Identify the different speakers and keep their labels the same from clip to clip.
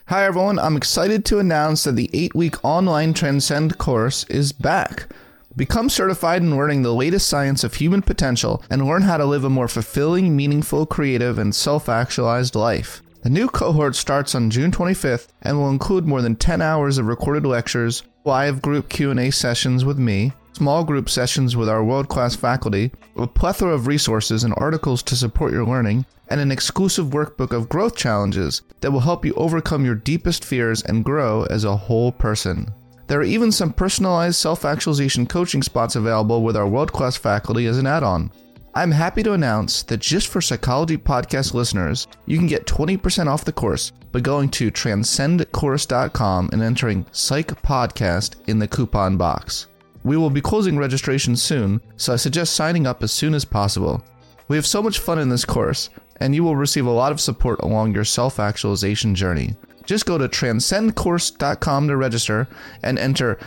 Speaker 1: Hi everyone, I'm excited to announce that the 8-week online Transcend course is back. Become certified in learning the latest science of human potential and learn how to live a more fulfilling, meaningful, creative, and self-actualized life. The new cohort starts on June 25th and will include more than 10 hours of recorded lectures, live group Q&A sessions with me, small group sessions with our world-class faculty, a plethora of resources and articles to support your learning, and an exclusive workbook of growth challenges that will help you overcome your deepest fears and grow as a whole person. There are even some personalized self-actualization coaching spots available with our world-class faculty as an add-on. I'm happy to announce that just for Psychology Podcast listeners, you can get 20% off the course by going to transcendcourse.com and entering Psych Podcast in the coupon box. We will be closing registration soon, so I suggest signing up as soon as possible. We have so much fun in this course, and you will receive a lot of support along your self-actualization journey. Just go to transcendcourse.com to register and enter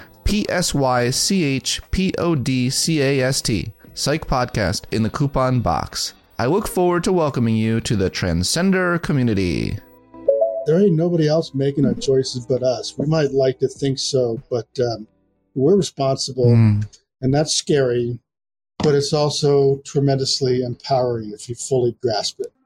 Speaker 1: PSYCHPODCAST, Psych Podcast, in the coupon box. I look forward to welcoming you to the Transcender community.
Speaker 2: There ain't nobody else making our choices but us. We might like to think so, but we're responsible, and that's scary, but it's also tremendously empowering if you fully grasp it.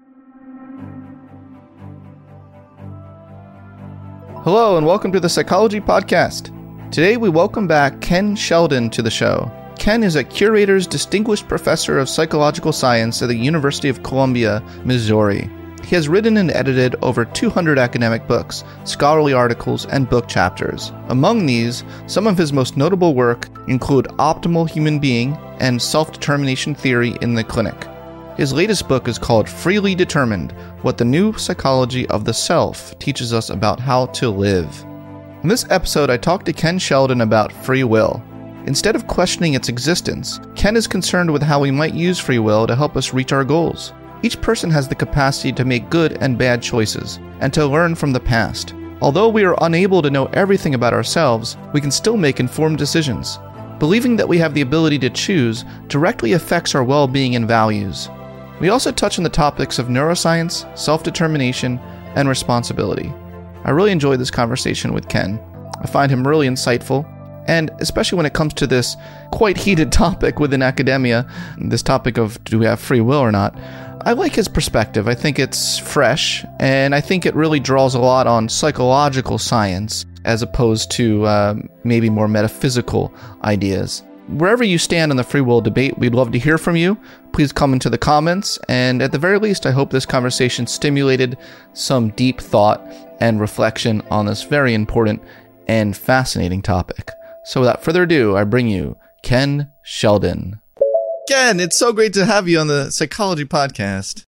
Speaker 1: Hello and welcome to the Psychology Podcast. Today we welcome back Ken Sheldon to the show. Ken is a Curator's Distinguished Professor of Psychological Science at the University of Columbia, Missouri. He has written and edited over 200 academic books, scholarly articles, and book chapters. Among these, some of his most notable work include Optimal Human Being and Self-Determination Theory in the Clinic. His latest book is called Freely Determined: What the New Psychology of the Self Teaches Us About How to Live. In this episode, I talked to Ken Sheldon about free will. Instead of questioning its existence, Ken is concerned with how we might use free will to help us reach our goals. Each person has the capacity to make good and bad choices, and to learn from the past. Although we are unable to know everything about ourselves, we can still make informed decisions. Believing that we have the ability to choose directly affects our well-being and values. We also touch on the topics of neuroscience, self-determination, and responsibility. I really enjoyed this conversation with Ken. I find him really insightful, and especially when it comes to this quite heated topic within academia, this topic of do we have free will or not, I like his perspective. I think it's fresh, and I think it really draws a lot on psychological science as opposed to maybe more metaphysical ideas. Wherever you stand on the free will debate, we'd love to hear from you. Please come into the comments, and at the very least, I hope this conversation stimulated some deep thought and reflection on this very important and fascinating topic. So without further ado, I bring you Ken Sheldon. Ken, it's so great to have you on the Psychology Podcast.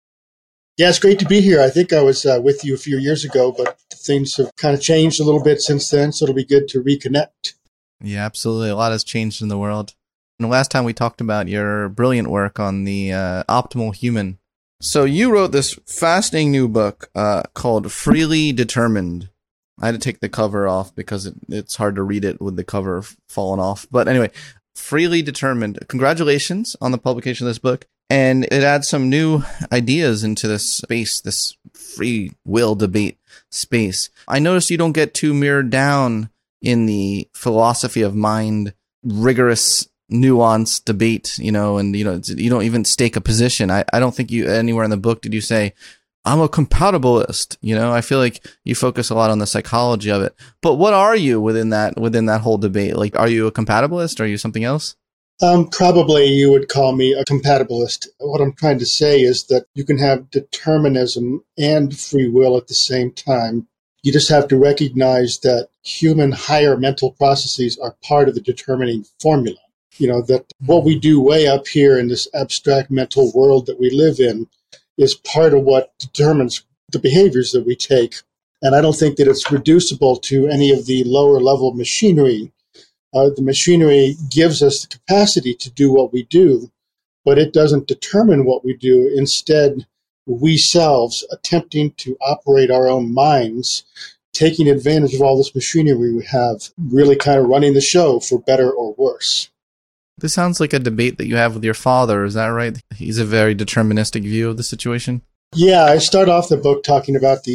Speaker 2: Yeah, it's great to be here. I think I was with you a few years ago, but things have kind of changed a little bit since then, so it'll be good to reconnect.
Speaker 1: Yeah, absolutely. A lot has changed in the world. And the last time we talked about your brilliant work on the optimal human. So you wrote this fascinating new book called Freely Determined. I had to take the cover off because it's hard to read it with the cover falling off. But anyway, Freely Determined. Congratulations on the publication of this book. And it adds some new ideas into this space, this free will debate space. I noticed you don't get too mirrored down in the philosophy of mind, rigorous, nuanced debate, and you don't even stake a position. I don't think you anywhere in the book did you say, I'm a compatibilist. I feel like you focus a lot on the psychology of it. But what are you within that whole debate? Like, are you a compatibilist? Or are you something else?
Speaker 2: Probably you would call me a compatibilist. What I'm trying to say is that you can have determinism and free will at the same time. You just have to recognize that human higher mental processes are part of the determining formula. That what we do way up here in this abstract mental world that we live in is part of what determines the behaviors that we take. And I don't think that it's reducible to any of the lower level machinery. The machinery gives us the capacity to do what we do, but it doesn't determine what we do. Instead, we selves attempting to operate our own minds, taking advantage of all this machinery we have, really kind of running the show for better or worse.
Speaker 1: This sounds like a debate that you have with your father. Is that right? He's a very deterministic view of the situation.
Speaker 2: Yeah, I start off the book talking about these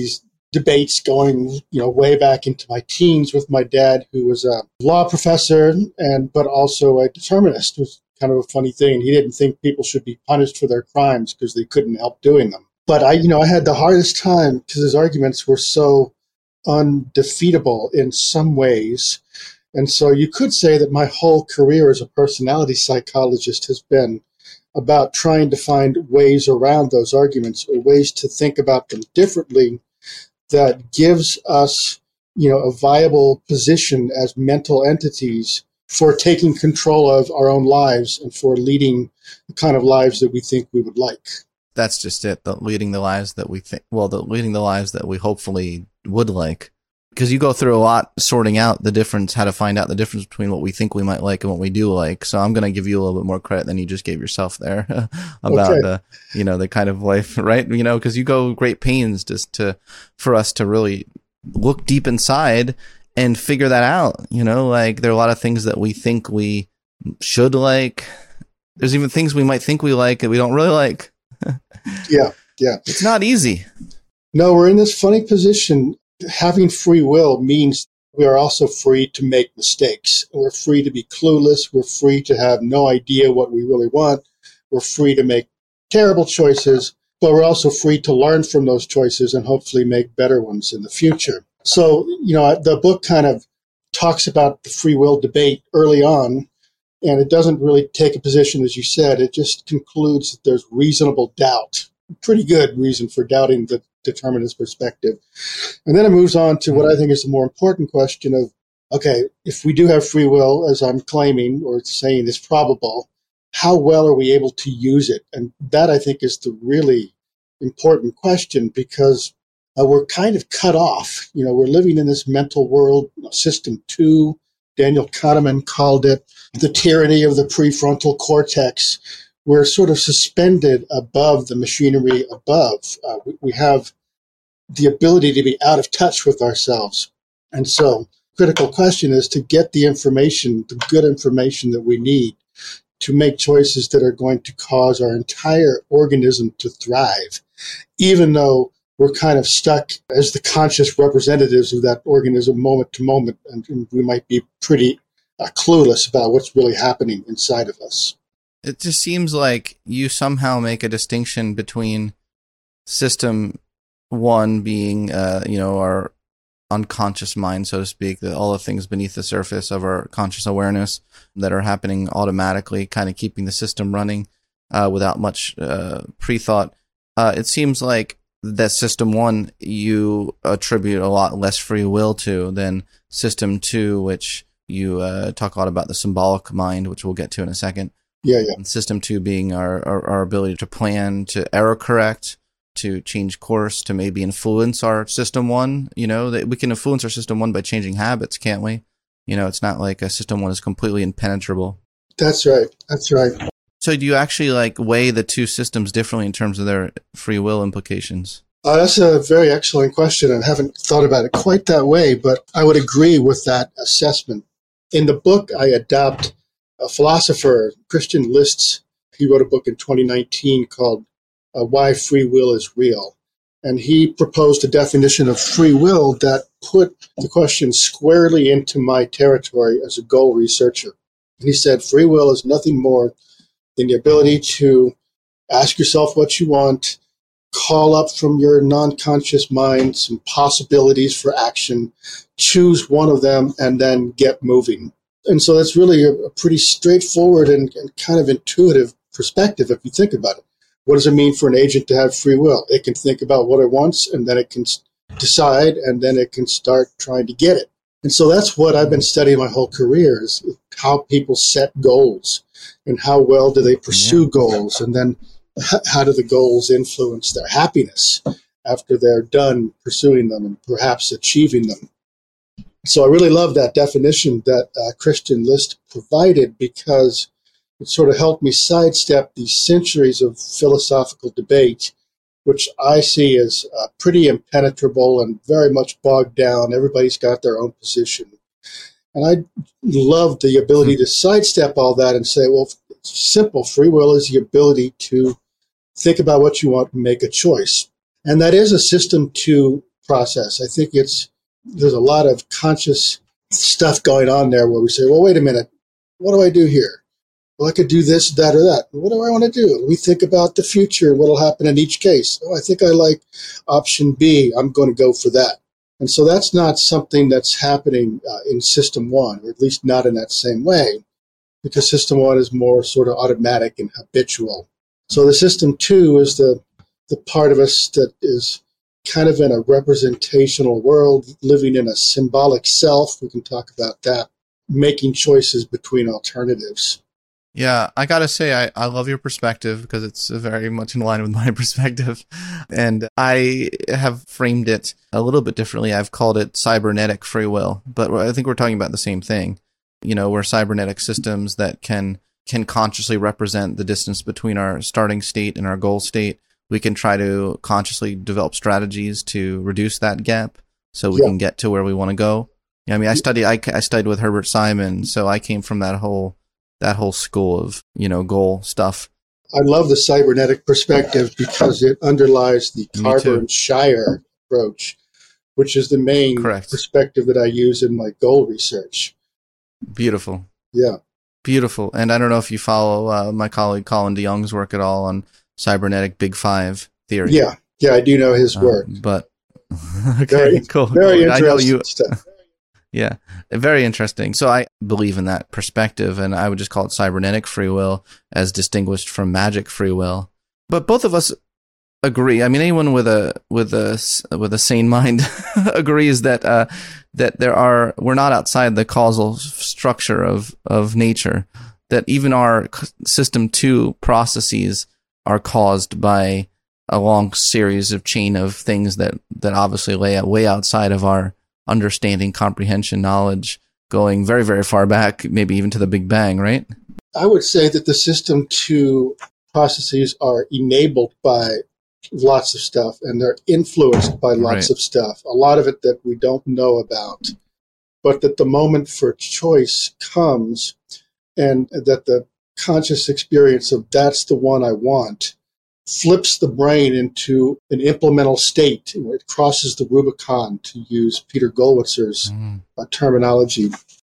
Speaker 2: debates going, way back into my teens with my dad, who was a law professor but also a determinist. It was kind of a funny thing. He didn't think people should be punished for their crimes because they couldn't help doing them. But I had the hardest time because his arguments were so undefeatable in some ways. And so you could say that my whole career as a personality psychologist has been about trying to find ways around those arguments or ways to think about them differently that gives us, a viable position as mental entities for taking control of our own lives and for leading the kind of lives that we think we would like.
Speaker 1: That's just it. Leading the lives that we hopefully would like. Because you go through a lot sorting out how to find out the difference between what we think we might like and what we do like. So I'm going to give you a little bit more credit than you just gave yourself there about, the kind of life, right? Because you go great pains for us to really look deep inside and figure that out. There are a lot of things that we think we should like. There's even things we might think we like that we don't really like.
Speaker 2: Yeah.
Speaker 1: It's not easy.
Speaker 2: No, we're in this funny position. Having free will means we are also free to make mistakes. We're free to be clueless. We're free to have no idea what we really want. We're free to make terrible choices, but we're also free to learn from those choices and hopefully make better ones in the future. So, the book kind of talks about the free will debate early on, and it doesn't really take a position, as you said. It just concludes that there's reasonable doubt, pretty good reason for doubting the determinist perspective. And then it moves on to what I think is the more important question of, okay, if we do have free will, as I'm claiming or saying is probable, how well are we able to use it? And that, I think, is the really important question, because we're kind of cut off. We're living in this mental world, System 2. Daniel Kahneman called it the tyranny of the prefrontal cortex. We're sort of suspended above the machinery above. We have the ability to be out of touch with ourselves. And so critical question is to get the information, the good information that we need to make choices that are going to cause our entire organism to thrive, even though we're kind of stuck as the conscious representatives of that organism moment to moment, and we might be pretty clueless about what's really happening inside of us.
Speaker 1: It just seems like you somehow make a distinction between System 1 being, our unconscious mind, so to speak, that all the things beneath the surface of our conscious awareness that are happening automatically, kind of keeping the system running without much pre-thought. It seems like that System 1 you attribute a lot less free will to than System 2, which you talk a lot about the symbolic mind, which we'll get to in a second.
Speaker 2: Yeah.
Speaker 1: And System 2 being our ability to plan, to error correct, to change course, to maybe influence our System 1. That we can influence our System 1 by changing habits, can't we? It's not like a System 1 is completely impenetrable.
Speaker 2: That's right.
Speaker 1: So do you actually weigh the two systems differently in terms of their free will implications?
Speaker 2: That's a very excellent question. I haven't thought about it quite that way, but I would agree with that assessment. In the book, I adopt a philosopher, Christian List. He wrote a book in 2019 called Why Free Will is Real. And he proposed a definition of free will that put the question squarely into my territory as a goal researcher. And he said, free will is nothing more than the ability to ask yourself what you want, call up from your non-conscious mind some possibilities for action, choose one of them, and then get moving. And so that's really a pretty straightforward and kind of intuitive perspective if you think about it. What does it mean for an agent to have free will? It can think about what it wants, and then it can decide, and then it can start trying to get it. And so that's what I've been studying my whole career, is how people set goals and how well do they pursue goals, and then how do the goals influence their happiness after they're done pursuing them and perhaps achieving them. So I really love that definition that Christian List provided, because it sort of helped me sidestep these centuries of philosophical debate, which I see as pretty impenetrable and very much bogged down. Everybody's got their own position. And I love the ability to sidestep all that and say, well, it's simple. Free will is the ability to think about what you want and make a choice. And that is a System 2 process. I think there's a lot of conscious stuff going on there where we say, well, wait a minute, what do I do here? Well, I could do this, that, or that. What do I want to do? We think about the future, what will happen in each case. Oh, I think I like option B. I'm going to go for that. And so that's not something that's happening in System 1, or at least not in that same way, because System 1 is more sort of automatic and habitual. So the System 2 is the part of us that is kind of in a representational world, living in a symbolic self. We can talk about that, making choices between alternatives.
Speaker 1: Yeah, I got to say, I love your perspective because it's very much in line with my perspective. And I have framed it a little bit differently. I've called it cybernetic free will, but I think we're talking about the same thing. We're cybernetic systems that can consciously represent the distance between our starting state and our goal state. We can try to consciously develop strategies to reduce that gap so we can get to where we want to go. I mean, I studied with Herbert Simon, so I came from that whole school of, goal stuff.
Speaker 2: I love the cybernetic perspective because it underlies the Carver and Shire approach, which is the main perspective that I use in my goal research.
Speaker 1: Beautiful.
Speaker 2: Yeah.
Speaker 1: Beautiful. And I don't know if you follow my colleague Colin DeYoung's work at all on cybernetic Big Five theory.
Speaker 2: Yeah, I do know his work.
Speaker 1: But okay, cool.
Speaker 2: Very interesting stuff.
Speaker 1: Yeah, very interesting. So I believe in that perspective, and I would just call it cybernetic free will as distinguished from magic free will. But both of us agree. I mean, anyone with a sane mind agrees that we're not outside the causal structure of nature. That even our System 2 processes are caused by a long series of chain of things that obviously lay way outside of our understanding, comprehension, knowledge, going very, very far back, maybe even to the Big Bang, right?
Speaker 2: I would say that the System 2 processes are enabled by lots of stuff, and they're influenced by lots of stuff, a lot of it that we don't know about, but that the moment for choice comes, and that the conscious experience of that's the one I want flips the brain into an implemental state. It crosses the Rubicon, to use Peter Gollwitzer's terminology.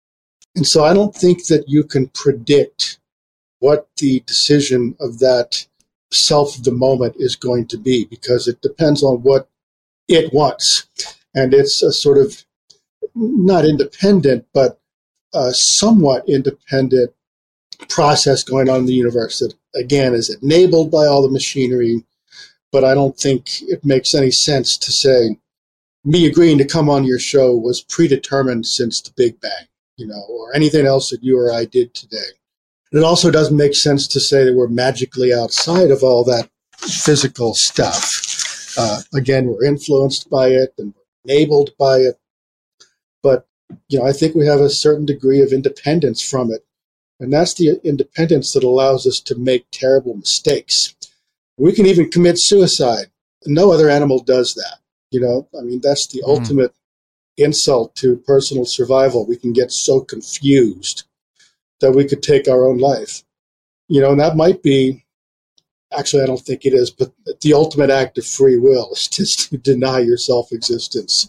Speaker 2: And so I don't think that you can predict what the decision of that self of the moment is going to be, because it depends on what it wants. And it's a sort of not independent, but a somewhat independent process going on in the universe that, again, is enabled by all the machinery. But I don't think it makes any sense to say me agreeing to come on your show was predetermined since the Big Bang, or anything else that you or I did today. And it also doesn't make sense to say that we're magically outside of all that physical stuff. Again, we're influenced by it and we're enabled by it. But, I think we have a certain degree of independence from it. And that's the independence that allows us to make terrible mistakes. We can even commit suicide. No other animal does that. That's the ultimate insult to personal survival. We can get so confused that we could take our own life. And that might be, actually, I don't think it is, but the ultimate act of free will is just to deny your self-existence.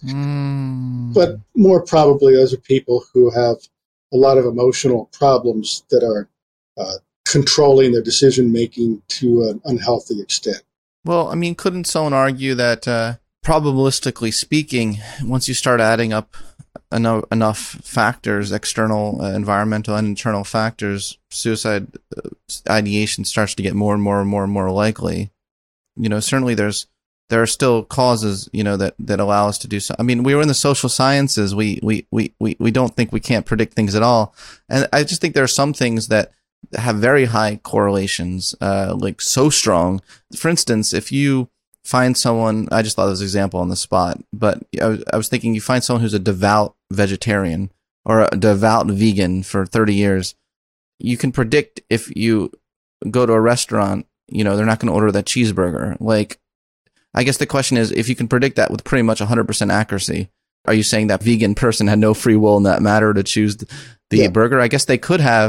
Speaker 2: But more probably, those are people who have a lot of emotional problems that are controlling their decision-making to an unhealthy extent.
Speaker 1: Well, I mean, couldn't someone argue that, probabilistically speaking, once you start adding up enough factors, external, environmental, and internal factors, suicide ideation starts to get more and more and more and more likely? Certainly there are still causes, that allow us to do so. I mean, we were in the social sciences. We don't think we can't predict things at all. And I just think there are some things that have very high correlations, like so strong. For instance, if you find someone, I just thought of this example on the spot, but I was thinking you find someone who's a devout vegetarian or a devout vegan for 30 years, you can predict if you go to a restaurant, they're not going to order that cheeseburger. Like, I guess the question is, if you can predict that with pretty much 100% accuracy, are you saying that vegan person had no free will in that matter to choose the burger? I guess they could have,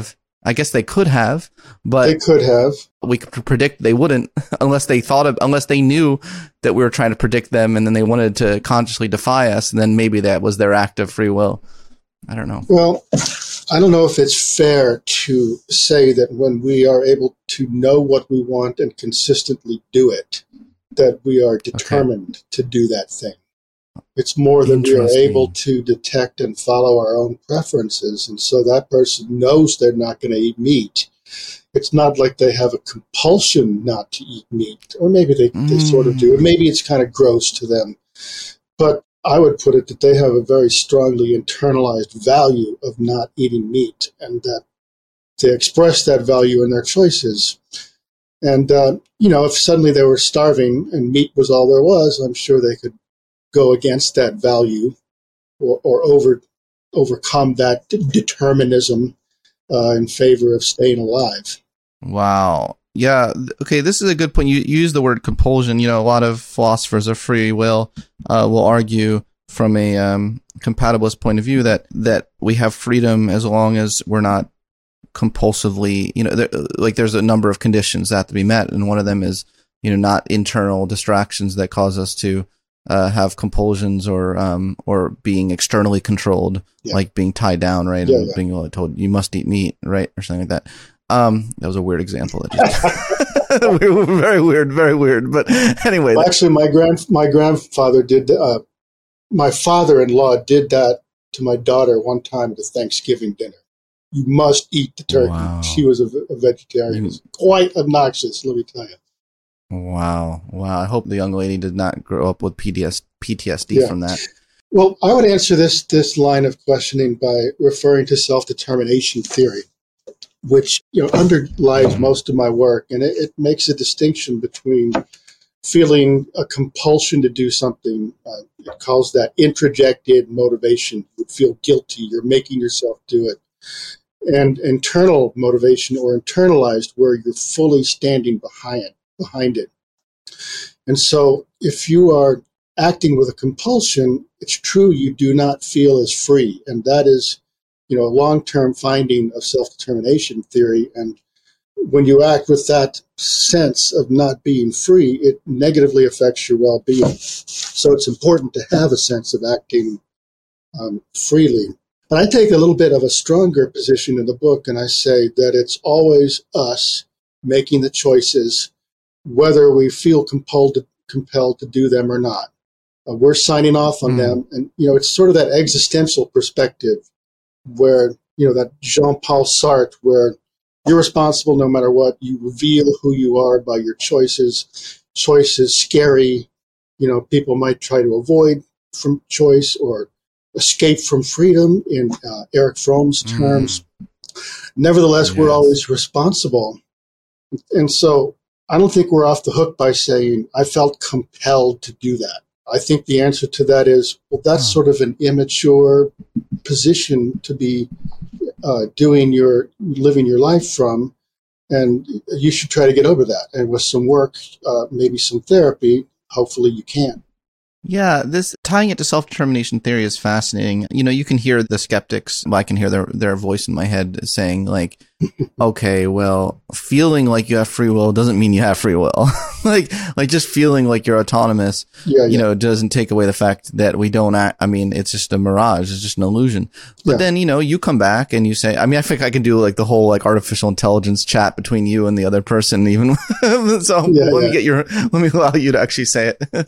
Speaker 1: I guess they could have, but
Speaker 2: They could have.
Speaker 1: we could predict they wouldn't unless they knew that we were trying to predict them, and then they wanted to consciously defy us, and then maybe that was their act of free will. I don't know.
Speaker 2: Well, I don't know if it's fair to say that when we are able to know what we want and consistently do it, that we are determined to do that thing. It's more that we are able to detect and follow our own preferences. And so that person knows they're not going to eat meat. It's not like they have a compulsion not to eat meat, or maybe they sort of do. Maybe it's kind of gross to them. But I would put it that they have a very strongly internalized value of not eating meat, and that they express that value in their choices. And, if suddenly they were starving and meat was all there was, I'm sure they could go against that value or overcome that determinism in favor of staying alive.
Speaker 1: Wow. Yeah. Okay. This is a good point. You use the word compulsion. A lot of philosophers of free will will argue from a compatibilist point of view that we have freedom as long as we're not compulsively, there's a number of conditions that have to be met. And one of them is, not internal distractions that cause us to have compulsions or being externally controlled, like being tied down, right? And being told you must eat meat, right? Or something like that. That was a weird example. Very weird, very weird. But anyway.
Speaker 2: Well, actually, my grandfather did, my father-in-law did that to my daughter one time at a Thanksgiving dinner. You must eat the turkey. Wow. She was a vegetarian. It's quite obnoxious, let me tell you.
Speaker 1: Wow. I hope the young lady did not grow up with PTSD from that.
Speaker 2: Well, I would answer this line of questioning by referring to self-determination theory, which underlies most of my work, and it makes a distinction between feeling a compulsion to do something. It calls that introjected motivation. You would feel guilty. You're making yourself do it. And internal motivation, or internalized, where you're fully standing behind it. And so if you are acting with a compulsion, it's true you do not feel as free. And that is, a long-term finding of self-determination theory. And when you act with that sense of not being free, it negatively affects your well-being. So it's important to have a sense of acting freely. And I take a little bit of a stronger position in the book, and I say that it's always us making the choices, whether we feel compelled to do them or not. We're signing off on them. And, it's sort of that existential perspective where, that Jean-Paul Sartre, where you're responsible no matter what. You reveal who you are by your choices. Choice is scary. People might try to avoid from choice or escape from freedom in Erich Fromm's terms. Nevertheless, we're always responsible. And so I don't think we're off the hook by saying, I felt compelled to do that. I think the answer to that is, well, that's sort of an immature position to be living your life from. And you should try to get over that. And with some work, maybe some therapy, hopefully you can.
Speaker 1: Yeah, this tying it to self-determination theory is fascinating. You can hear the skeptics. I can hear their voice in my head saying, like, okay, well, feeling like you have free will doesn't mean you have free will. like just feeling like you're autonomous, doesn't take away the fact that we don't act. I mean, it's just a mirage. It's just an illusion. But then, you come back and you say, I think I can do like the whole like artificial intelligence chat between you and the other person even. So let me allow you to actually say it.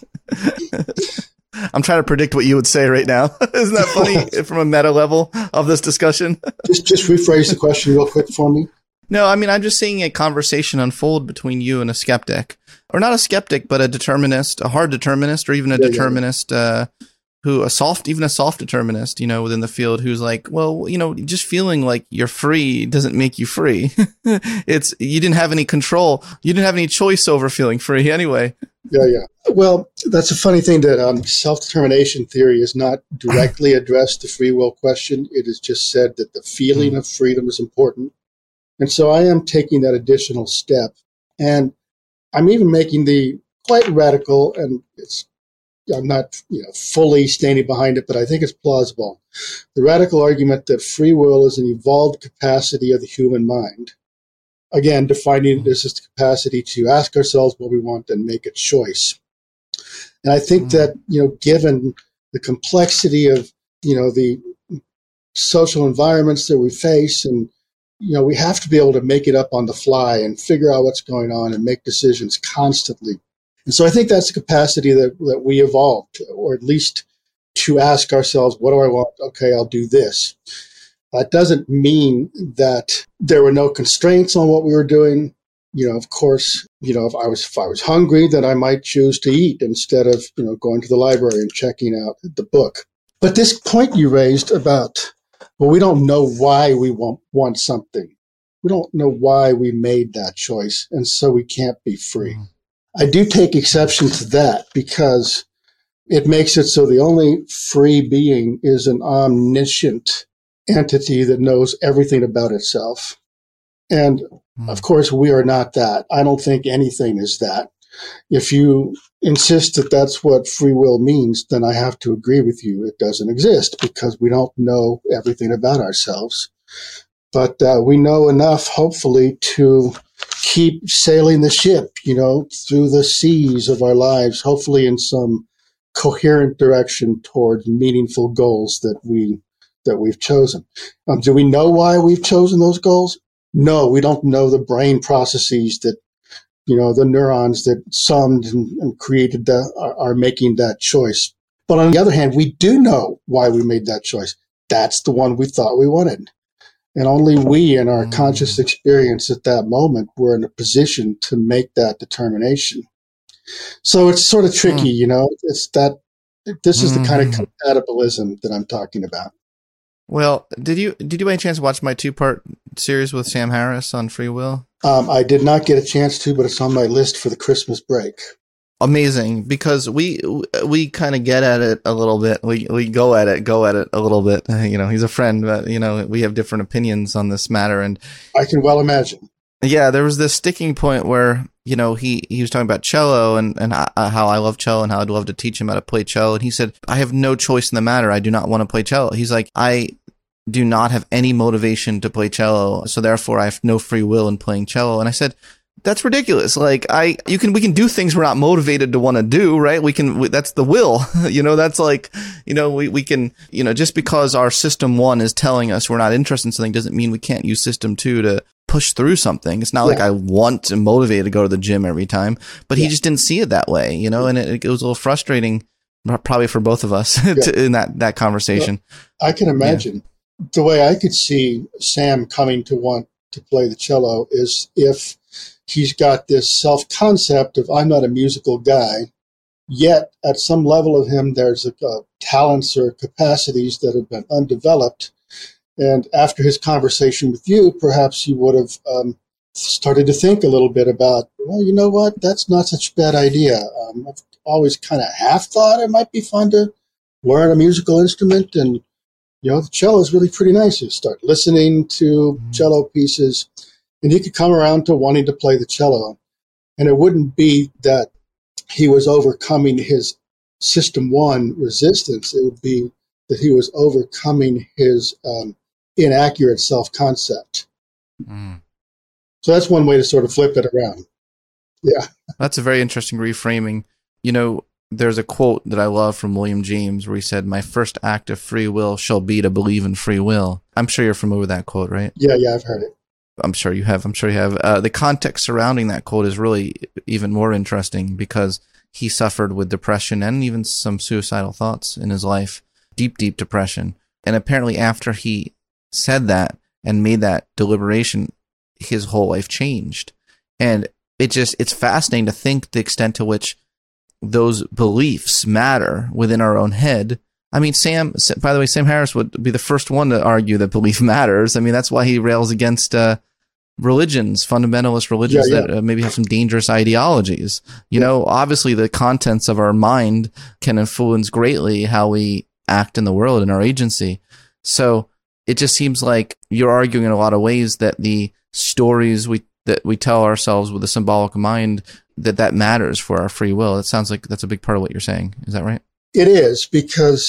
Speaker 1: I'm trying to predict what you would say right now. Isn't that funny from a meta level of this discussion?
Speaker 2: Just rephrase the question real quick for me.
Speaker 1: No, I'm just seeing a conversation unfold between you and a skeptic, or not a skeptic, but a determinist, a hard determinist, or even a determinist, a soft determinist, within the field, who's like, well, just feeling like you're free doesn't make you free. You didn't have any control. You didn't have any choice over feeling free anyway.
Speaker 2: Yeah. Well, that's a funny thing that self-determination theory is not directly addressed the free will question. It is just said that the feeling of freedom is important. And so I am taking that additional step. And I'm even making the quite radical, and it's I'm not fully standing behind it, but I think it's plausible. The radical argument that free will is an evolved capacity of the human mind. Again, defining this as the capacity to ask ourselves what we want and make a choice. And I think that, given the complexity of, the social environments that we face, and, we have to be able to make it up on the fly and figure out what's going on and make decisions constantly. And so I think that's the capacity that we evolved, or at least to ask ourselves, what do I want? Okay, I'll do this. That doesn't mean that there were no constraints on what we were doing. Of course, if I was hungry, then I might choose to eat instead of, going to the library and checking out the book. But this point you raised about, well, we don't know why we want something. We don't know why we made that choice, and so we can't be free. I do take exception to that because it makes it so the only free being is an omniscient entity that knows everything about itself. And of course, we are not that. I don't think anything is that. If you insist that that's what free will means, then I have to agree with you. It doesn't exist because we don't know everything about ourselves. But we know enough, hopefully, to keep sailing the ship, through the seas of our lives, hopefully in some coherent direction towards meaningful goals that we've chosen. Do we know why we've chosen those goals? No, we don't know the brain processes that, the neurons that summed and created are making that choice. But on the other hand, we do know why we made that choice. That's the one we thought we wanted. And only we in our conscious experience at that moment were in a position to make that determination. So it's sort of tricky, it's that this is the kind of compatibilism that I'm talking about.
Speaker 1: Well, did you by any chance watch my 2-part series with Sam Harris on free will?
Speaker 2: I did not get a chance to, but it's on my list for the Christmas break.
Speaker 1: Amazing, because we kind of get at it a little bit. We go at it a little bit. He's a friend, but we have different opinions on this matter, and
Speaker 2: I can well imagine.
Speaker 1: Yeah, there was this sticking point where he was talking about cello and how I love cello and how I'd love to teach him how to play cello, and he said, I have no choice in the matter. I do not want to play cello. He's like, I do not have any motivation to play cello, so therefore I have no free will in playing cello. And I said, that's ridiculous. Like we can do things we're not motivated to want to do, right? That's the will, that's like, we can, just because our system 1 is telling us we're not interested in something doesn't mean we can't use system 2 to push through something. It's not like I want and motivated to go to the gym every time, but he just didn't see it that way, and it was a little frustrating probably for both of us in that conversation.
Speaker 2: I can imagine the way I could see Sam coming to want to play the cello is if he's got this self-concept of I'm not a musical guy, yet at some level of him there's talents or capacities that have been undeveloped. And after his conversation with you, perhaps he would have started to think a little bit about, well, you know what, that's not such a bad idea. I've always kind of half thought it might be fun to learn a musical instrument, and the cello is really pretty nice. You start listening to cello pieces, and he could come around to wanting to play the cello. And it wouldn't be that he was overcoming his system 1 resistance. It would be that he was overcoming his inaccurate self-concept. So that's one way to sort of flip it around. Yeah.
Speaker 1: That's a very interesting reframing. There's a quote that I love from William James where he said, my first act of free will shall be to believe in free will. I'm sure you're familiar with that quote, right?
Speaker 2: Yeah, I've heard it.
Speaker 1: I'm sure you have. The context surrounding that quote is really even more interesting because he suffered with depression and even some suicidal thoughts in his life, deep, deep depression. And apparently after he said that and made that deliberation, his whole life changed. And it's fascinating to think the extent to which those beliefs matter within our own head. I mean, by the way, Sam Harris would be the first one to argue that belief matters. I mean, that's why he rails against religions, fundamentalist religions that maybe have some dangerous ideologies. Obviously the contents of our mind can influence greatly how we act in the world and our agency. So it just seems like you're arguing in a lot of ways that the stories that we tell ourselves with a symbolic mind that matters for our free will. It sounds like that's a big part of what you're saying. Is that right?
Speaker 2: It is, because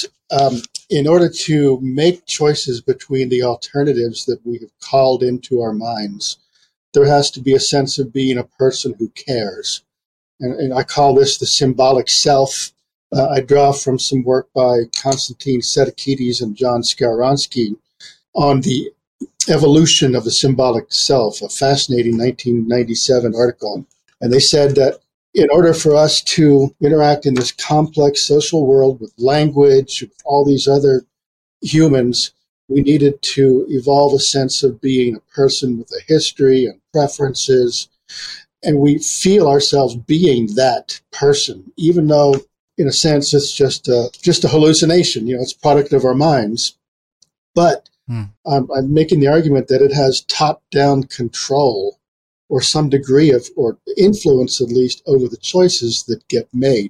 Speaker 2: in order to make choices between the alternatives that we have called into our minds, there has to be a sense of being a person who cares. And I call this the symbolic self. I draw from some work by Konstantin Sedekides and John Skowronski on the evolution of the symbolic self, a fascinating 1997 article. And they said that in order for us to interact in this complex social world with language, with all these other humans, we needed to evolve a sense of being a person with a history and preferences. And we feel ourselves being that person, even though, in a sense, it's just a hallucination. It's a product of our minds. But I'm making the argument that it has top-down control, or some degree of, or influence at least, over the choices that get made,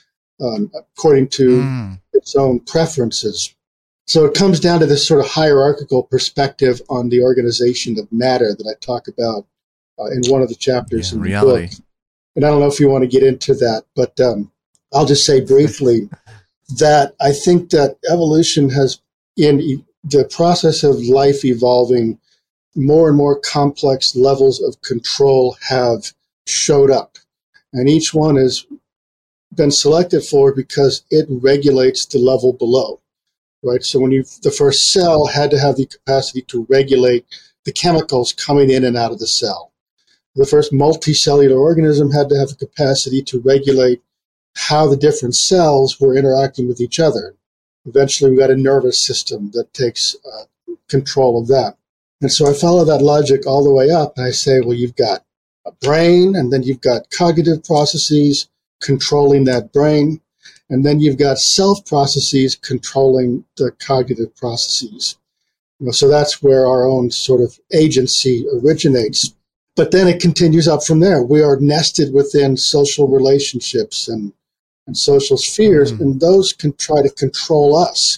Speaker 2: according to its own preferences. So it comes down to this sort of hierarchical perspective on the organization of matter that I talk about in one of the chapters in the book. And I don't know if you want to get into that, but I'll just say briefly that I think that evolution has, in the process of life evolving, more and more complex levels of control have showed up. And each one has been selected for because it regulates the level below, right? So the first cell had to have the capacity to regulate the chemicals coming in and out of the cell. The first multicellular organism had to have the capacity to regulate how the different cells were interacting with each other. Eventually, we got a nervous system that takes control of that. And so I follow that logic all the way up, and I say, well, you've got a brain, and then you've got cognitive processes controlling that brain, and then you've got self-processes controlling the cognitive processes. So that's where our own sort of agency originates. But then it continues up from there. We are nested within social relationships and social spheres, and those can try to control us.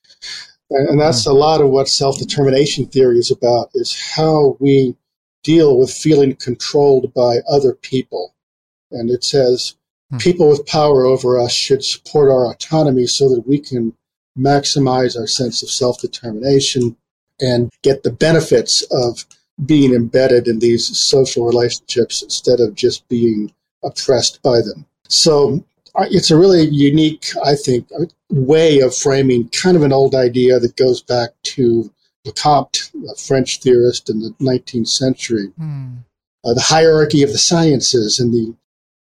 Speaker 2: And that's a lot of what self-determination theory is about, is how we deal with feeling controlled by other people. And it says people with power over us should support our autonomy so that we can maximize our sense of self-determination and get the benefits of being embedded in these social relationships instead of just being oppressed by them. So it's a really unique, I think, way of framing kind of an old idea that goes back to Lecompte, a French theorist in the 19th century. The hierarchy of the sciences. And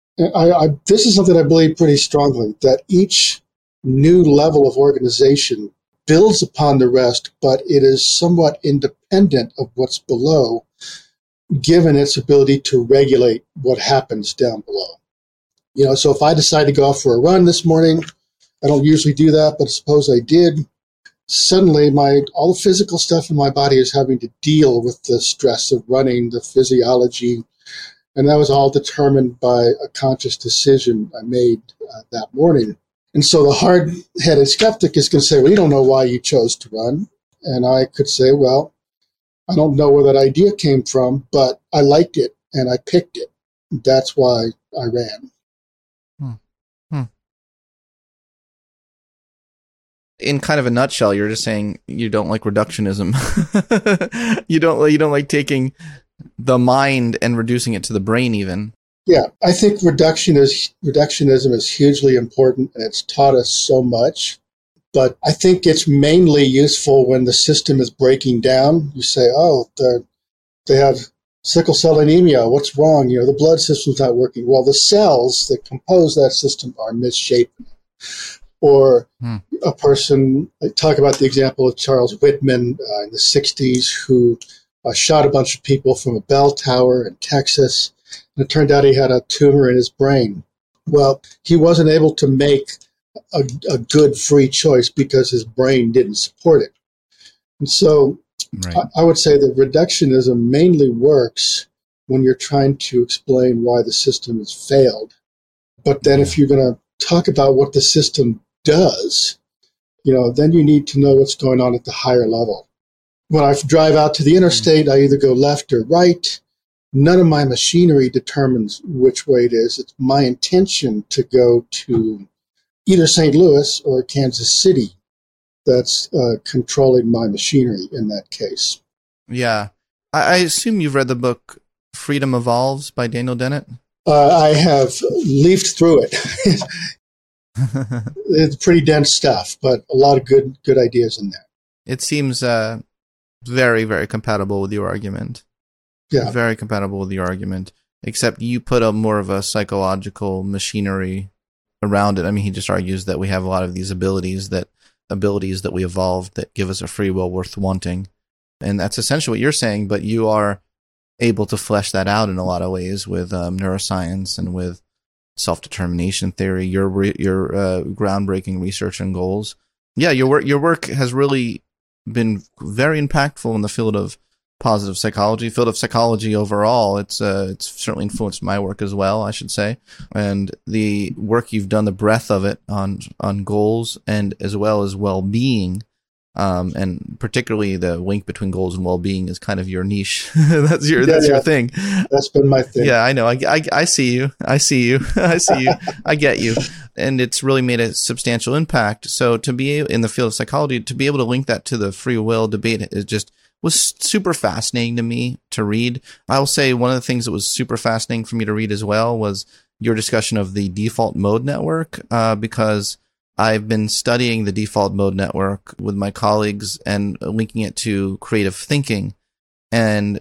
Speaker 2: this is something I believe pretty strongly, that each new level of organization builds upon the rest, but it is somewhat independent of what's below, given its ability to regulate what happens down below. So if I decide to go out for a run this morning, I don't usually do that, but suppose I did, suddenly all the physical stuff in my body is having to deal with the stress of running, the physiology, and that was all determined by a conscious decision I made that morning. And so the hard-headed skeptic is going to say, well, you don't know why you chose to run. And I could say, well, I don't know where that idea came from, but I liked it and I picked it. That's why I ran.
Speaker 1: In kind of a nutshell, you're just saying you don't like reductionism. You don't like taking the mind and reducing it to the brain even.
Speaker 2: Yeah, I think reductionism is hugely important, and it's taught us so much. But I think it's mainly useful when the system is breaking down. You say, oh, they have sickle cell anemia. What's wrong? The blood system's not working. Well, the cells that compose that system are misshapen. Or a person, I talk about the example of Charles Whitman in the 60s, who shot a bunch of people from a bell tower in Texas. And it turned out he had a tumor in his brain. Well, he wasn't able to make a good free choice because his brain didn't support it. And so I would say that reductionism mainly works when you're trying to explain why the system has failed. But then if you're going to talk about what the system does, then you need to know what's going on at the higher level. When I drive out to the interstate, I either go left or right. none of my machinery determines which way it is. It's my intention to go to either St. Louis or Kansas City that's controlling my machinery in that case.
Speaker 1: Yeah. I assume you've read the book Freedom Evolves by Daniel Dennett?
Speaker 2: I have leafed through it. It's pretty dense stuff, but a lot of good ideas in there.
Speaker 1: It seems very, very compatible with your argument.
Speaker 2: Yeah.
Speaker 1: Very compatible with your argument, except you put up more of a psychological machinery around it. I mean, he just argues that we have a lot of these abilities that we evolved that give us a free will worth wanting. And that's essentially what you're saying, but you are able to flesh that out in a lot of ways with neuroscience and with self-determination theory, your groundbreaking research and goals. Yeah, your work has really been very impactful in the field of positive psychology, field of psychology overall. It's certainly influenced my work as well, I should say. And the work you've done, the breadth of it on goals and as well as well-being, and particularly the link between goals and well-being is kind of your niche. That's your thing.
Speaker 2: That's been my thing.
Speaker 1: Yeah, I know. I see you. I see you. I see you. I get you. And it's really made a substantial impact. So to be in the field of psychology, to be able to link that to the free will debate was super fascinating to me to read. I will say one of the things that was super fascinating for me to read as well was your discussion of the default mode network, because I've been studying the default mode network with my colleagues and linking it to creative thinking. And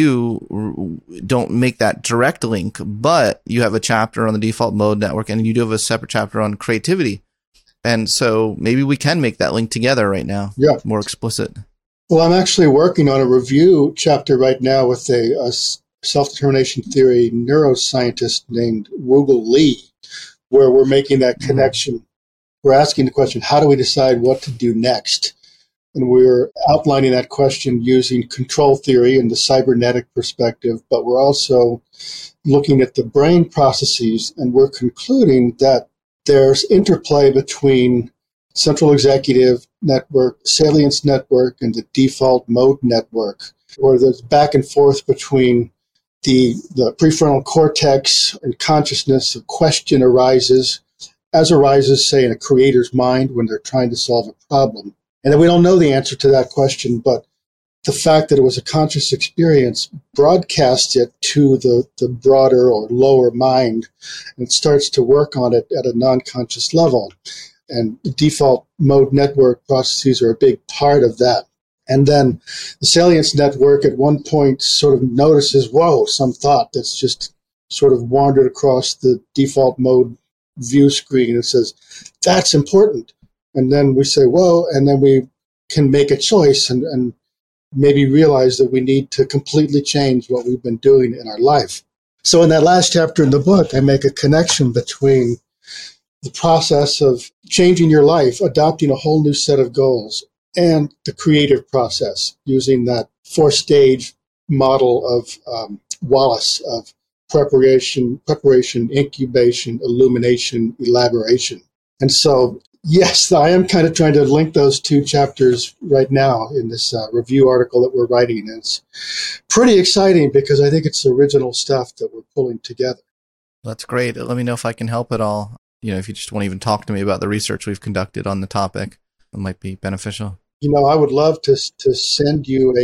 Speaker 1: you don't make that direct link, but you have a chapter on the default mode network and you do have a separate chapter on creativity. And so maybe we can make that link together right now.
Speaker 2: Yeah.
Speaker 1: More explicit.
Speaker 2: Well, I'm actually working on a review chapter right now with a self-determination theory neuroscientist named Woogle Lee, where we're making that connection. We're asking the question, how do we decide what to do next? And we're outlining that question using control theory and the cybernetic perspective, but we're also looking at the brain processes, and we're concluding that there's interplay between central executive network, salience network, and the default mode network, or there's back and forth between the prefrontal cortex and consciousness. A question arises, say, in a creator's mind when they're trying to solve a problem. And then we don't know the answer to that question, but the fact that it was a conscious experience broadcasts it to the broader or lower mind, and it starts to work on it at a non-conscious level. And the default mode network processes are a big part of that. And then the salience network at one point sort of notices, whoa, some thought that's just sort of wandered across the default mode view screen and says, that's important. And then we say, whoa, and then we can make a choice and maybe realize that we need to completely change what we've been doing in our life. So in that last chapter in the book, I make a connection between the process of changing your life, adopting a whole new set of goals, and the creative process using that 4-stage model of Wallace of preparation, incubation, illumination, elaboration. And so, yes, I am kind of trying to link those two chapters right now in this review article that we're writing. And it's pretty exciting because I think it's original stuff that we're pulling together.
Speaker 1: That's great. Let me know if I can help at all. If you just want to even talk to me about the research we've conducted on the topic, it might be beneficial.
Speaker 2: I would love to send you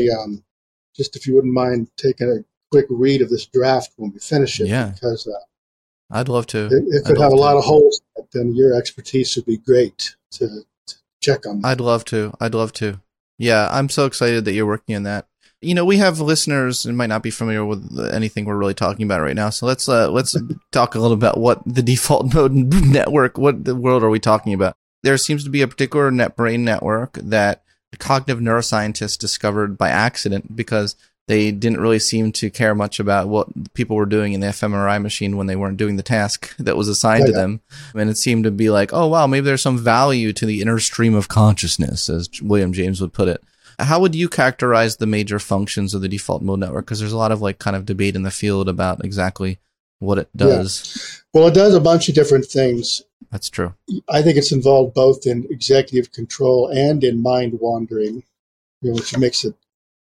Speaker 2: just if you wouldn't mind taking a quick read of this draft when we finish it.
Speaker 1: Yeah.
Speaker 2: Because
Speaker 1: I'd love to.
Speaker 2: It could have a lot of holes, then your expertise would be great to check on that.
Speaker 1: I'd love to. Yeah, I'm so excited that you're working on that. We have listeners who might not be familiar with anything we're really talking about right now. So let's talk a little about what the default mode network, what the world are we talking about? There seems to be a particular brain network that cognitive neuroscientists discovered by accident because they didn't really seem to care much about what people were doing in the fMRI machine when they weren't doing the task that was assigned to them. And it seemed to be like, oh, wow, maybe there's some value to the inner stream of consciousness, as William James would put it. How would you characterize the major functions of the default mode network? Because there's a lot of kind of debate in the field about exactly what it does.
Speaker 2: Yeah. Well, it does a bunch of different things.
Speaker 1: That's true.
Speaker 2: I think it's involved both in executive control and in mind wandering, which makes it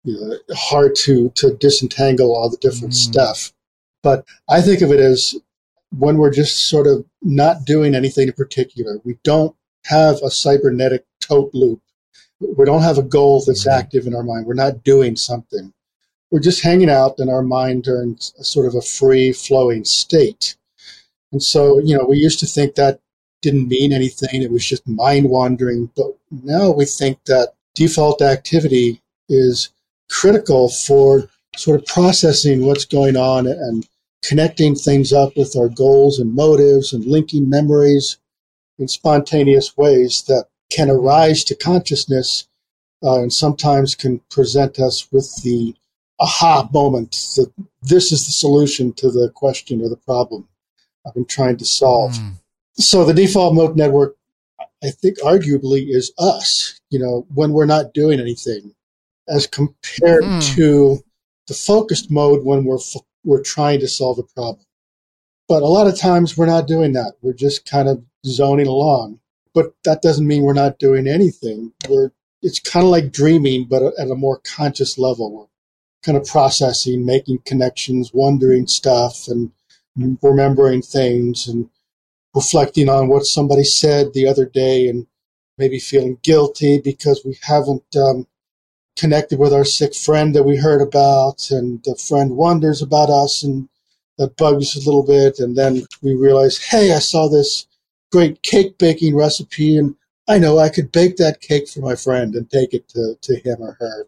Speaker 2: hard to disentangle all the different stuff. But I think of it as when we're just sort of not doing anything in particular. We don't have a cybernetic tote loop. We don't have a goal that's active in our mind. We're not doing something. We're just hanging out, and our mind are in sort of a free-flowing state. And so, we used to think that didn't mean anything. It was just mind wandering. But now we think that default activity is critical for sort of processing what's going on and connecting things up with our goals and motives and linking memories in spontaneous ways that can arise to consciousness and sometimes can present us with the aha moment that this is the solution to the question or the problem I've been trying to solve. So the default mode network, I think, arguably is us, when we're not doing anything, as compared to the focused mode when we're trying to solve a problem. But a lot of times we're not doing that. We're just kind of zoning along. But that doesn't mean we're not doing anything. It's kind of like dreaming, but at a more conscious level. We're kind of processing, making connections, wondering stuff, and remembering things, and reflecting on what somebody said the other day, and maybe feeling guilty because we haven't connected with our sick friend that we heard about, and the friend wonders about us, and that bugs us a little bit. And then we realize, hey, I saw this great cake baking recipe, and I know I could bake that cake for my friend and take it to him or her.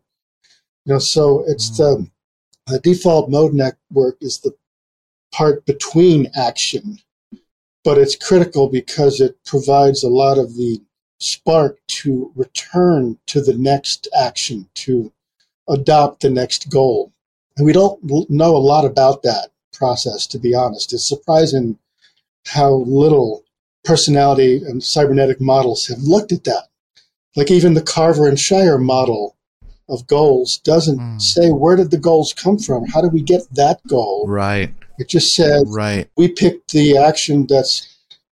Speaker 2: So it's the default mode network is the part between action, but it's critical because it provides a lot of the spark to return to the next action, to adopt the next goal. And we don't know a lot about that process, to be honest. It's surprising how little personality and cybernetic models have looked at that. Like even the Carver and Shire model of goals doesn't say, where did the goals come from? How do we get that goal?
Speaker 1: Right.
Speaker 2: It just says, we picked the action that's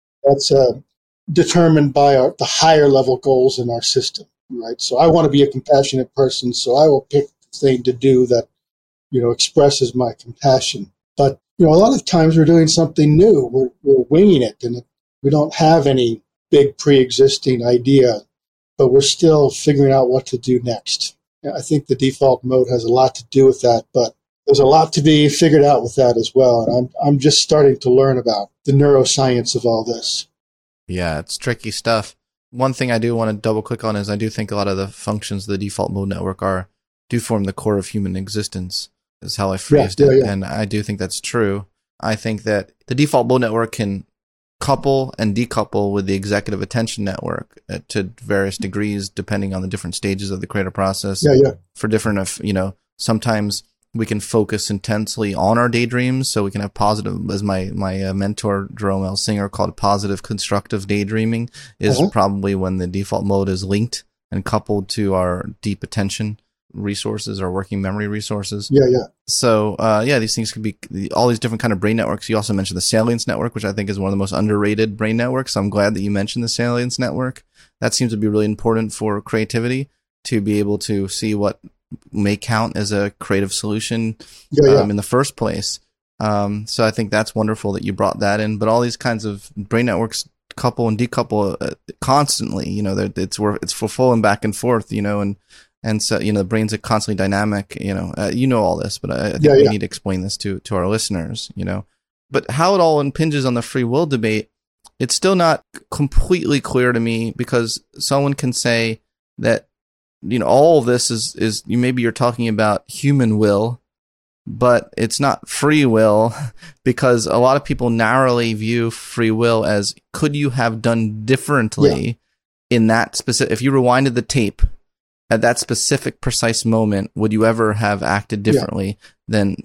Speaker 2: determined by the higher level goals in our system, right? So I want to be a compassionate person, so I will pick the thing to do that, expresses my compassion. But, a lot of times we're doing something new. We're winging it, and we don't have any big pre-existing idea, but we're still figuring out what to do next. I think the default mode has a lot to do with that, but there's a lot to be figured out with that as well. And I'm just starting to learn about the neuroscience of all this.
Speaker 1: Yeah, it's tricky stuff. One thing I do want to double click on is I do think a lot of the functions of the default mode network do form the core of human existence, is how I phrased it. Yeah. And I do think that's true. I think that the default mode network can couple and decouple with the executive attention network to various degrees, depending on the different stages of the creative process. For different, sometimes we can focus intensely on our daydreams, so we can have positive, as my mentor Jerome L. Singer called it, positive constructive daydreaming is probably when the default mode is linked and coupled to our deep attention resources or working memory resources. So these things could be all these different kind of brain networks. You also mentioned the salience network, which I think is one of the most underrated brain networks. So I'm glad that you mentioned the salience network. That seems to be really important for creativity, to be able to see what may count as a creative solution in the first place. So I think that's wonderful that you brought that in. But all these kinds of brain networks couple and decouple constantly. It's fulfilling back and forth. And so, the brain's a constantly dynamic, all this, but I think we need to explain this to our listeners, But how it all impinges on the free will debate, it's still not completely clear to me, because someone can say that, all of this is maybe you're talking about human will, but it's not free will, because a lot of people narrowly view free will as, could you have done differently in that specific, if you rewinded the tape, at that specific precise moment, would you ever have acted differently than,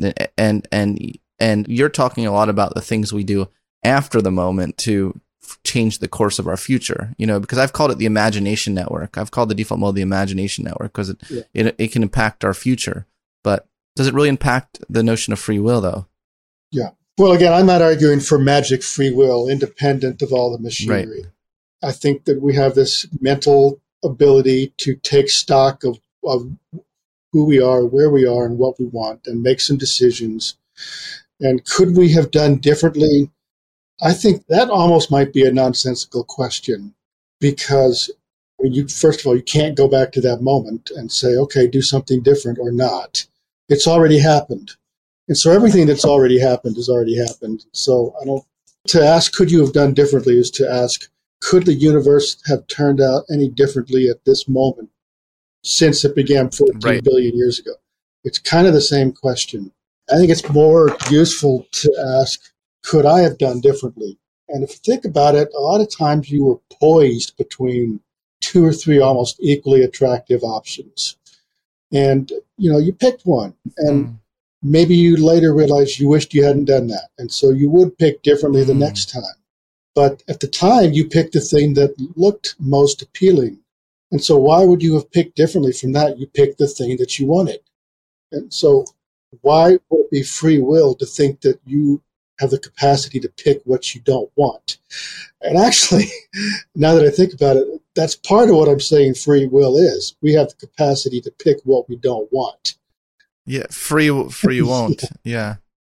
Speaker 1: and you're talking a lot about the things we do after the moment to change the course of our future, because I've called it the imagination network. I've called the default mode the imagination network, because it can impact our future. But does it really impact the notion of free will, though?
Speaker 2: Yeah. Well, again, I'm not arguing for magic free will, independent of all the machinery.
Speaker 1: Right.
Speaker 2: I think that we have this mental ability to take stock of who we are, where we are, and what we want, and make some decisions. And could we have done differently? I think that almost might be a nonsensical question, because first of all, you can't go back to that moment and say, okay, do something different or not. It's already happened. And so everything that's already happened has already happened. So to ask, could you have done differently, is to ask, could the universe have turned out any differently at this moment since it began 14 billion years ago? It's kind of the same question. I think it's more useful to ask, could I have done differently? And if you think about it, a lot of times you were poised between 2 or 3 almost equally attractive options. And, you picked one. And maybe you later realized you wished you hadn't done that. And so you would pick differently the next time. But at the time, you picked the thing that looked most appealing. And so why would you have picked differently from that? You picked the thing that you wanted. And so why would it be free will to think that you have the capacity to pick what you don't want? And actually, now that I think about it, that's part of what I'm saying free will is. We have the capacity to pick what we don't want.
Speaker 1: Yeah, free won't. Yeah.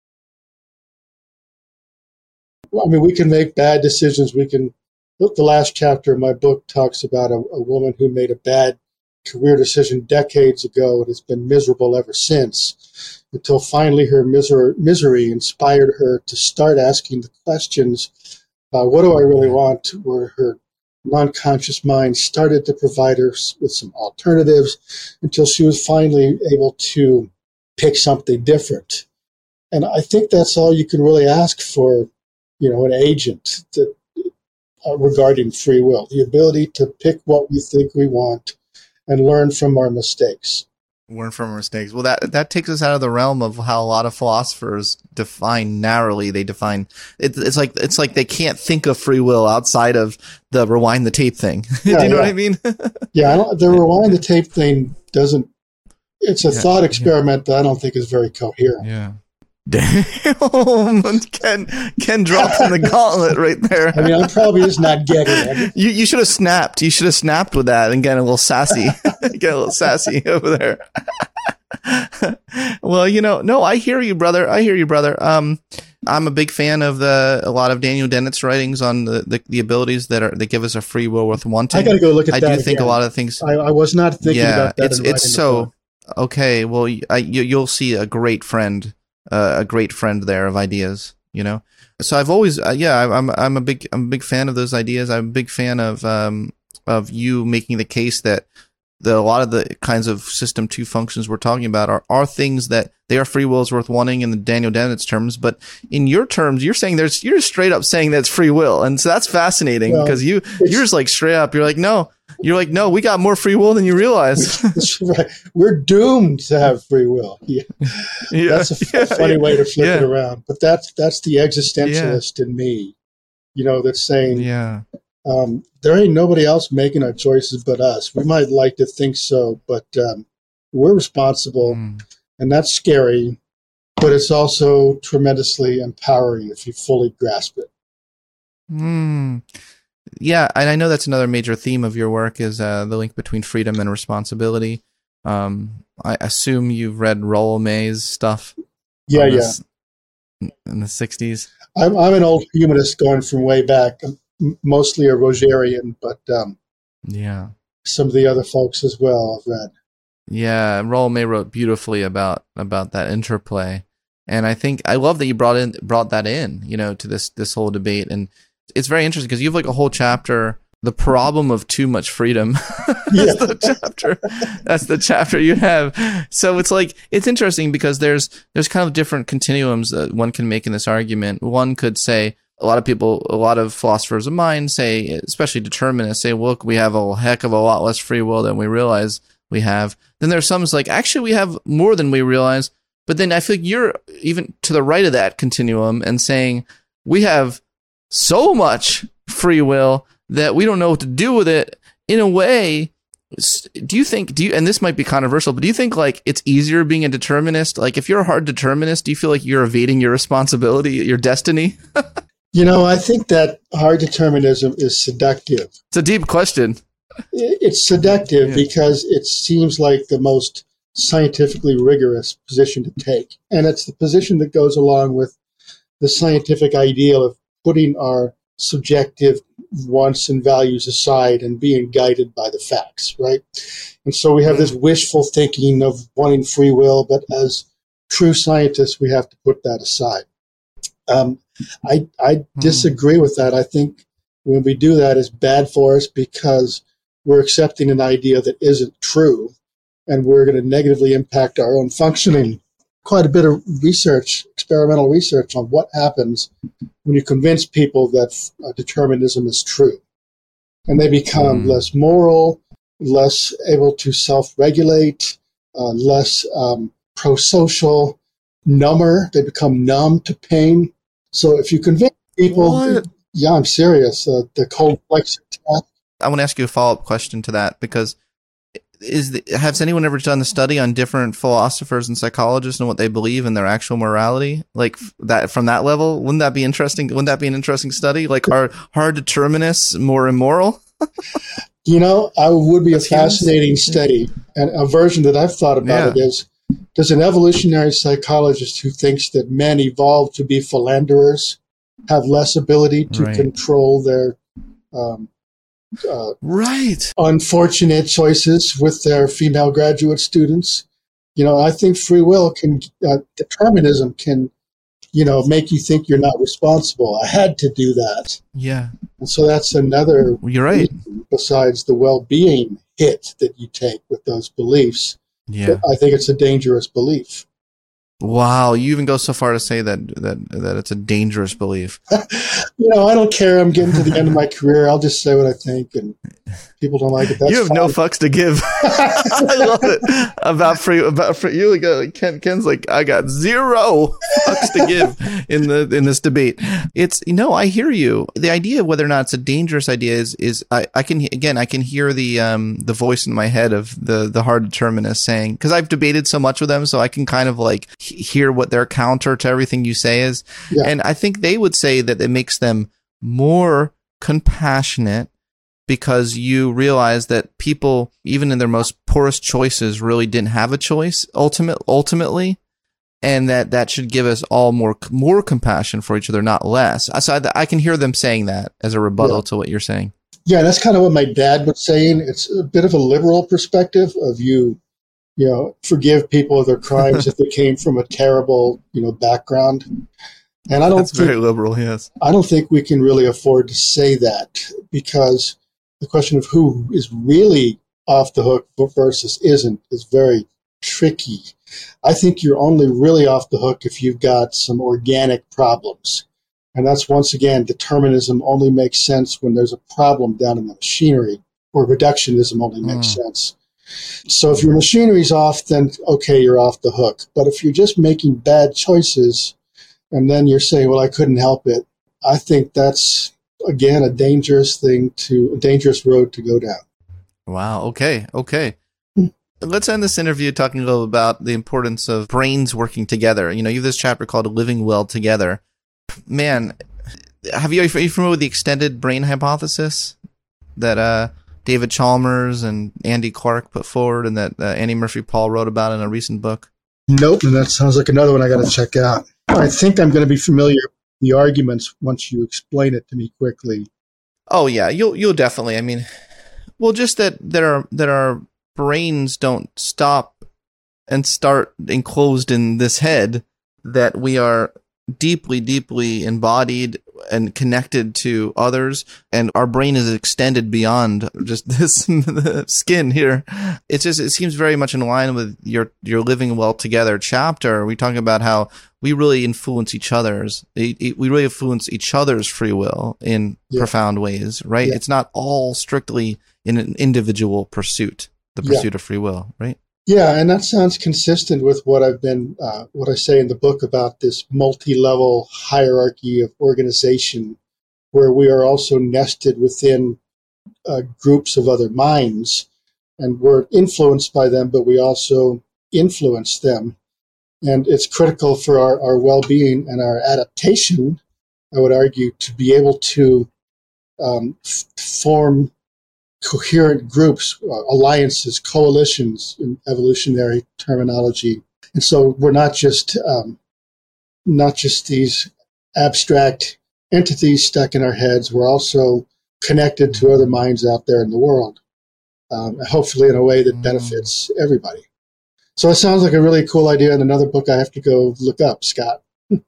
Speaker 2: Well, I mean, we can make bad decisions. Look, the last chapter of my book talks about a woman who made a bad career decision decades ago and has been miserable ever since, until finally her misery inspired her to start asking the questions, what do I really want, where her non-conscious mind started to provide her with some alternatives until she was finally able to pick something different. And I think that's all you can really ask for, an agent regarding free will, the ability to pick what we think we want and learn from our mistakes.
Speaker 1: Learn from our mistakes. Well, that takes us out of the realm of how a lot of philosophers define narrowly. They define it's like they can't think of free will outside of the rewind the tape thing. Do you know what I mean?
Speaker 2: The rewind the tape thing doesn't. It's a thought experiment that I don't think is very coherent.
Speaker 1: Yeah. Damn, Ken dropped in the gauntlet right there.
Speaker 2: I mean, I'm probably just not getting it.
Speaker 1: You should have snapped. You should have snapped with that and get a little sassy. Get a little sassy over there. Well, no, I hear you, brother. I'm a big fan of a lot of Daniel Dennett's writings on the abilities that give us a free will worth wanting.
Speaker 2: I got to go look at that.
Speaker 1: I do think a lot of things.
Speaker 2: I was not thinking about that.
Speaker 1: It's so okay. Well, you'll see a great friend there of ideas, So I've always, I'm a big fan of those ideas. I'm a big fan of you making the case that a lot of the kinds of system 2 functions we're talking about are things that they are free will is worth wanting in the Daniel Dennett's terms, but in your terms, you're saying you're straight up saying that's free will, and so that's fascinating because you're just like straight up. You're like, no, we got more free will than you realize.
Speaker 2: That's right. We're doomed to have free will. Yeah. That's a funny way to flip it around, but that's the existentialist in me, that's saying, there ain't nobody else making our choices but us. We might like to think so, but we're responsible, and that's scary, but it's also tremendously empowering if you fully grasp it.
Speaker 1: Yeah, and I know that's another major theme of your work is the link between freedom and responsibility. I assume you've read Rollo May's stuff.
Speaker 2: Yeah.
Speaker 1: In the 60s.
Speaker 2: I'm an old humanist going from way back. I'm mostly a Rogerian, but some of the other folks as well I've read.
Speaker 1: Yeah, Rollo May wrote beautifully about that interplay, and I love that you brought that in, to this whole debate, and it's very interesting because you have like a whole chapter, the problem of too much freedom. That's the chapter you have. So it's interesting because there's kind of different continuums that one can make in this argument. One could say a lot of philosophers of mind say, especially determinists, say, look, we have a heck of a lot less free will than we realize we have. Then there's some like, actually, we have more than we realize. But then I feel like you're even to the right of that continuum and saying we have so much free will that we don't know what to do with it. In a way, do you think, and this might be controversial, but do you think like it's easier being a determinist? Like if you're a hard determinist, do you feel like you're evading your responsibility, your destiny?
Speaker 2: I think that hard determinism is seductive.
Speaker 1: It's a deep question.
Speaker 2: It's seductive because it seems like the most scientifically rigorous position to take. And it's the position that goes along with the scientific ideal of putting our subjective wants and values aside and being guided by the facts, right? And so we have this wishful thinking of wanting free will, but as true scientists, we have to put that aside. I disagree with that. I think when we do that, it's bad for us because we're accepting an idea that isn't true, and we're going to negatively impact our own functioning. Quite a bit of research, experimental research on what happens when you convince people that determinism is true. And they become less moral, less able to self-regulate, less pro-social, number. They become numb to pain. So if you convince people, yeah, I'm serious, the cold flexor test.
Speaker 1: I want to ask you a follow-up question to that, because has anyone ever done a study on different philosophers and psychologists and what they believe in their actual morality? Like that, from that level, wouldn't that be interesting? Wouldn't that be an interesting study? Like, are determinists more immoral?
Speaker 2: You know, I would be a fascinating study. And a version that I've thought about it is, does an evolutionary psychologist who thinks that men evolved to be philanderers have less ability to control their unfortunate choices with their female graduate students? You know, I think free will can, determinism can, you know, make you think you're not responsible. I had to do that.
Speaker 1: Yeah.
Speaker 2: And so that's another
Speaker 1: You're right.
Speaker 2: besides the well-being hit that you take with those beliefs.
Speaker 1: Yeah.
Speaker 2: I think it's a dangerous belief.
Speaker 1: Wow, you even go so far to say that it's a dangerous belief.
Speaker 2: You know, I don't care. I'm getting to the end of my career. I'll just say what I think, and people don't like it. That's
Speaker 1: you have
Speaker 2: fine.
Speaker 1: no fucks to give. I love it about free. You, Ken's like, I got zero fucks to give in this debate. It's, you know, I hear you. The idea of whether or not it's a dangerous idea is I can hear the voice in my head of the hard determinist saying, because I've debated so much with them, so I can kind of like hear what their counter to everything you say is. Yeah. And I think they would say that it makes them more compassionate because you realize that people, even in their most poorest choices, really didn't have a choice ultimately, and that should give us all more compassion for each other, not less. So I can hear them saying that as a rebuttal to what you're saying.
Speaker 2: Yeah, that's kind of what my dad was saying. It's a bit of a liberal perspective of you know, forgive people of their crimes if they came from a terrible, you know, background. And I don't
Speaker 1: That's very liberal, yes.
Speaker 2: I don't think we can really afford to say that, because the question of who is really off the hook versus isn't is very tricky. I think you're only really off the hook if you've got some organic problems. And that's, once again, determinism only makes sense when there's a problem down in the machinery, or reductionism only makes sense. So if your machinery's off, then okay, you're off the hook. But if you're just making bad choices and then you're saying, well, I couldn't help it, I think that's, again, a dangerous road to go down.
Speaker 1: Wow. Okay. Let's end this interview talking a little about the importance of brains working together. You know, you have this chapter called Living Well Together. Man, are you familiar with the extended brain hypothesis that David Chalmers and Andy Clark put forward, and that Annie Murphy Paul wrote about in a recent book?
Speaker 2: Nope, and that sounds like another one I got to check out. I think I'm going to be familiar with the arguments once you explain it to me quickly.
Speaker 1: Oh yeah, you'll definitely. I mean, well, just that our brains don't stop and start enclosed in this head, that we are deeply, deeply embodied and connected to others, and our brain is extended beyond just this skin here. It seems very much in line with your Living Well Together chapter. We talk about how we really influence each other's. We really influence each other's free will in profound ways, right? Yeah. It's not all strictly in an individual pursuit, the pursuit of free will, right?
Speaker 2: Yeah, and that sounds consistent with what what I say in the book about this multi-level hierarchy of organization, where we are also nested within groups of other minds, and we're influenced by them, but we also influence them. And it's critical for our well-being and our adaptation, I would argue, to be able to form coherent groups, alliances, coalitions in evolutionary terminology. And so we're not just these abstract entities stuck in our heads. We're also connected to other minds out there in the world, hopefully in a way that benefits everybody. So it sounds like a really cool idea, and another book I have to go look up, Scott.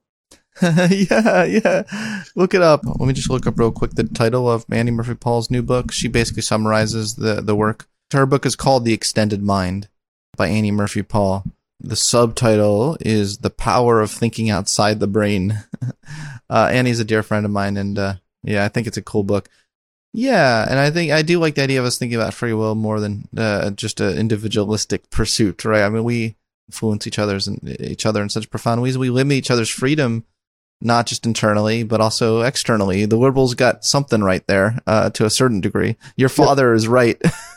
Speaker 1: Yeah. Look it up. Let me just look up real quick the title of Annie Murphy Paul's new book. She basically summarizes the work. Her book is called The Extended Mind by Annie Murphy Paul. The subtitle is The Power of Thinking Outside the Brain. Annie's a dear friend of mine, and I think it's a cool book. Yeah, and I do like the idea of us thinking about free will more than just an individualistic pursuit, right? I mean, we influence each other in such profound ways. We limit each other's freedom, not just internally, but also externally. The liberals got something right there to a certain degree. Your father is right,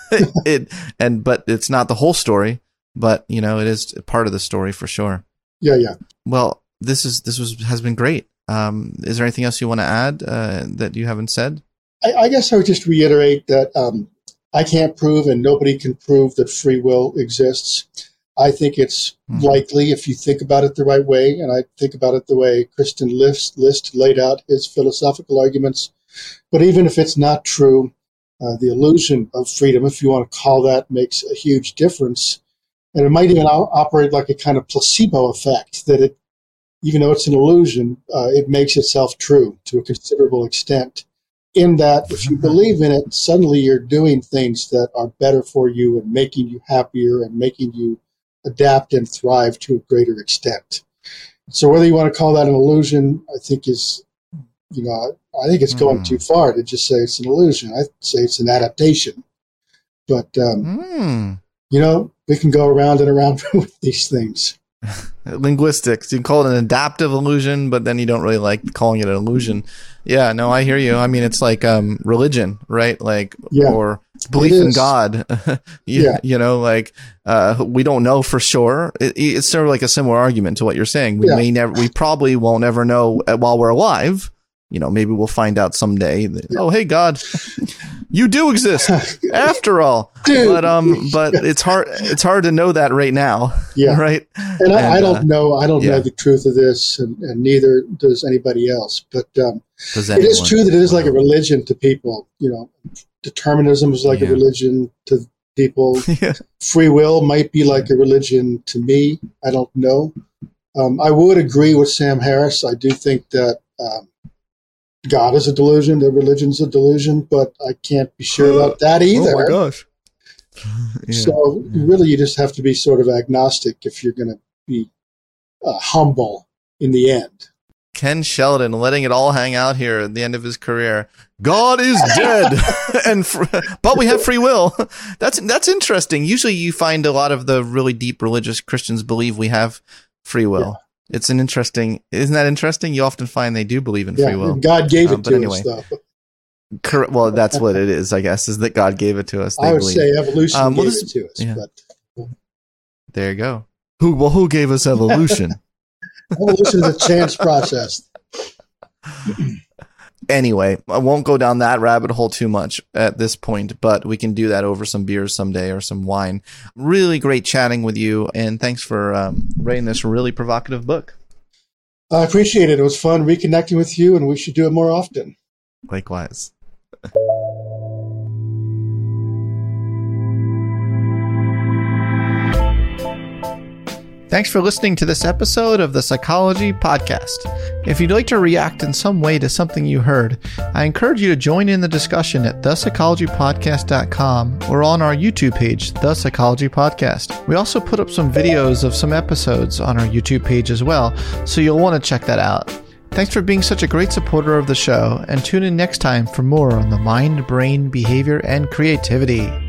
Speaker 1: but it's not the whole story. But it is part of the story for sure.
Speaker 2: Yeah.
Speaker 1: Well, has been great. Is there anything else you want to add that you haven't said?
Speaker 2: I guess I would just reiterate that I can't prove, and nobody can prove, that free will exists. I think it's likely if you think about it the right way, and I think about it the way Christian List laid out his philosophical arguments. But even if it's not true, the illusion of freedom, if you want to call that, makes a huge difference. And it might even operate like a kind of placebo effect, that even though it's an illusion, it makes itself true to a considerable extent. In that, if you believe in it, suddenly you're doing things that are better for you and making you happier and making you adapt and thrive to a greater extent. So whether you want to call that an illusion, I think it's going too far to just say it's an illusion. I'd say it's an adaptation. But, we can go around and around with these things.
Speaker 1: Linguistics. You can call it an adaptive illusion, but then you don't really like calling it an illusion. Yeah, no, I hear you. I mean, it's like religion, right? Or belief in God. We don't know for sure. It's sort of like a similar argument to what you're saying. We probably won't ever know while we're alive. Maybe we'll find out someday that, oh, hey, God, you do exist after all. But it's hard to know that right now.
Speaker 2: Yeah.
Speaker 1: Right.
Speaker 2: And I don't know the truth of this, and neither does anybody else. But it is true that it is like a religion to people. Determinism is like a religion to people. Yeah. Free will might be like a religion to me. I don't know. I would agree with Sam Harris. I do think that God is a delusion, that religion's a delusion, but I can't be sure about that either.
Speaker 1: Oh my gosh.
Speaker 2: So really you just have to be sort of agnostic if you're going to be humble in the end.
Speaker 1: Ken Sheldon letting it all hang out here at the end of his career. God is dead, but we have free will. That's interesting. Usually you find a lot of the really deep religious Christians believe we have free will. Yeah. Isn't that interesting? You often find they do believe in free will.
Speaker 2: God gave it to us, though.
Speaker 1: Correct. Well, that's what it is, I guess, is that God gave it to us.
Speaker 2: I would say evolution gave it to us. Yeah. But
Speaker 1: there you go. Who gave us evolution?
Speaker 2: Evolution is a chance process.
Speaker 1: Anyway, I won't go down that rabbit hole too much at this point, but we can do that over some beers someday or some wine. Really great chatting with you, and thanks for writing this really provocative book.
Speaker 2: I appreciate it. It was fun reconnecting with you, and we should do it more often.
Speaker 1: Likewise. Thanks for listening to this episode of the Psychology Podcast. If you'd like to react in some way to something you heard, I encourage you to join in the discussion at thepsychologypodcast.com or on our YouTube page, The Psychology Podcast. We also put up some videos of some episodes on our YouTube page as well, so you'll want to check that out. Thanks for being such a great supporter of the show, and tune in next time for more on the mind, brain, behavior, and creativity.